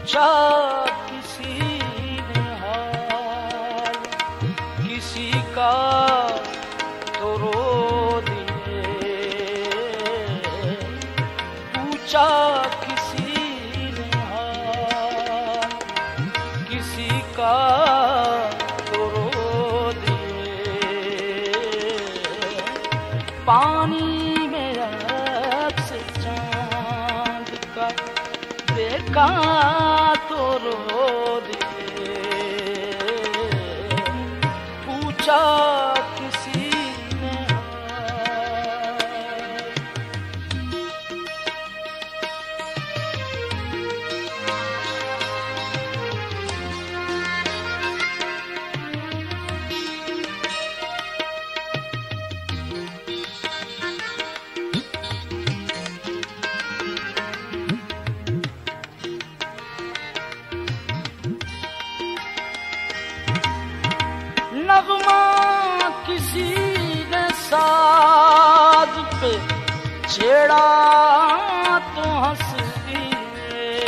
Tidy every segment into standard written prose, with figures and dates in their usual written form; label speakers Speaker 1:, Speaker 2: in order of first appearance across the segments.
Speaker 1: पूछा किसी ने हाल किसी का तो रो दिए, पूछा किसी ने हाल किसी का तो रो दिए, पानी में अक्स चांद का देखा तो रो दिए, पूछा किसी ने नगमा किसी ने साज पे छेड़ा तो हंस दिए,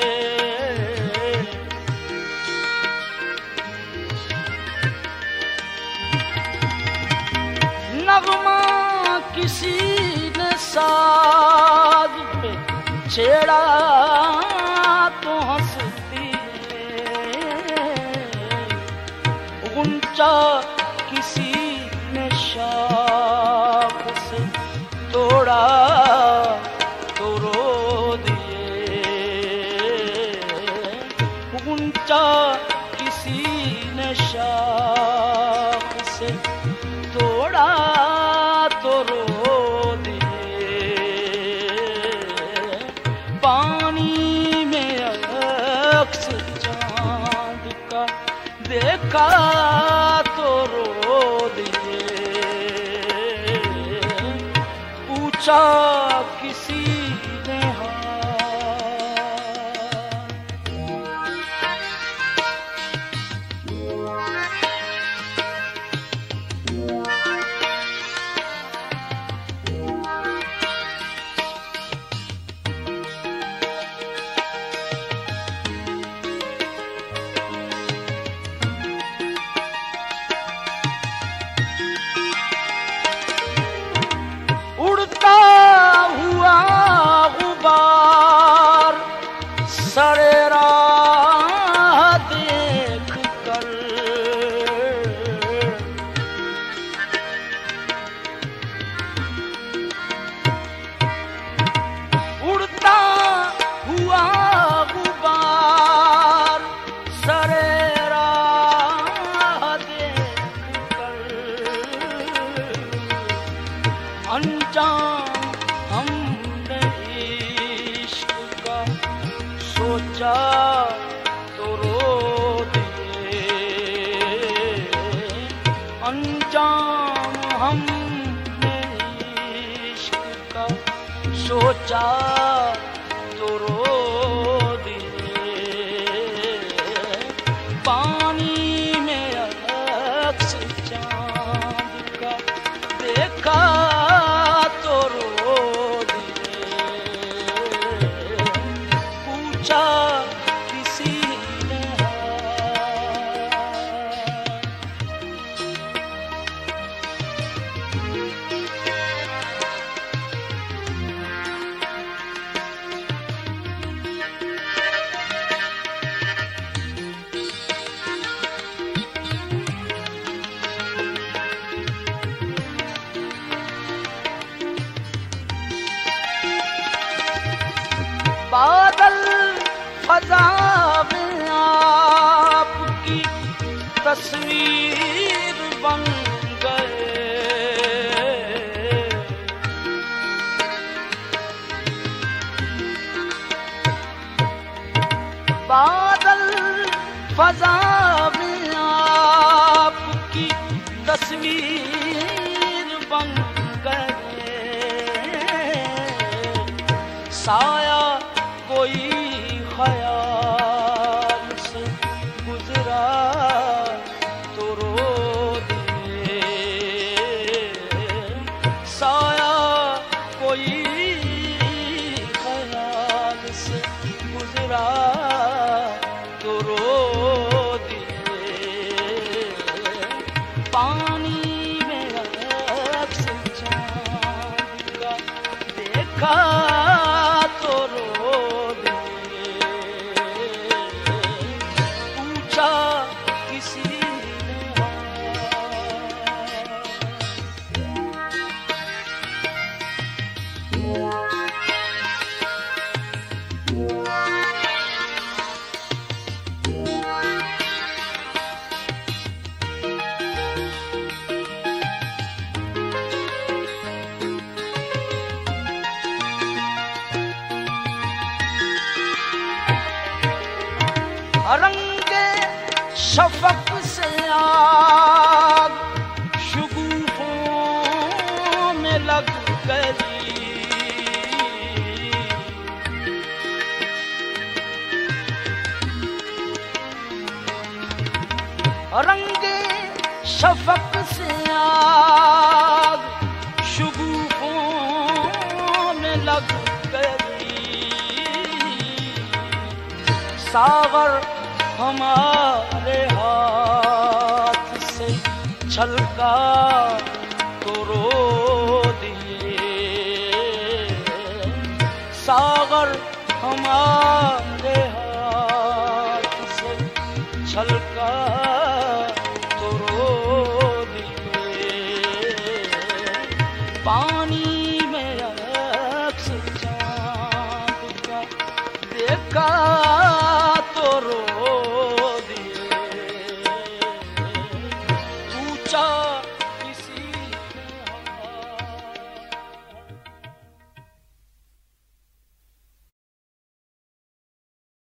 Speaker 1: नगमा किसी ने साज पे छेड़ा तो हंस गुंचा किसी ने शाख से तोड़ा तो रो दिए, गुंचा किसी ने शाख से तोड़ा तो रो दिए, पानी में अक्स चांद का देखा तो रो दिए, पूछा किसी ने उड़ता हुआ गुबार सरे राह देख कर, उड़ता हुआ गुबार सरे राह देख कर, अनजान हमने इश्क का सोचा तो रो दिए, अनजान हमने इश्क का सोचा तो रो दिए, पानी में अक्स चांद का देखा तो रो दिए, पूछा किसी ने बादल फजा में आपकी तस्वीर बन गए, बादल फजा में आपकी तस्वीर बन गए, साया कोई ख्याल से गुजरा तो रो दिए, साया कोई ख्याल से गुजरा देखा तो रो दिए, पूछा किसी ने रंगे शफक से आग शुगुफों में लग गई, रंगे शफक से आग शुगुफों में लग गई, सागर हमारे हाथ से छलका तो रो दिए, सागर हमारे हाथ से छलका तो रो दिए, पानी में अक्स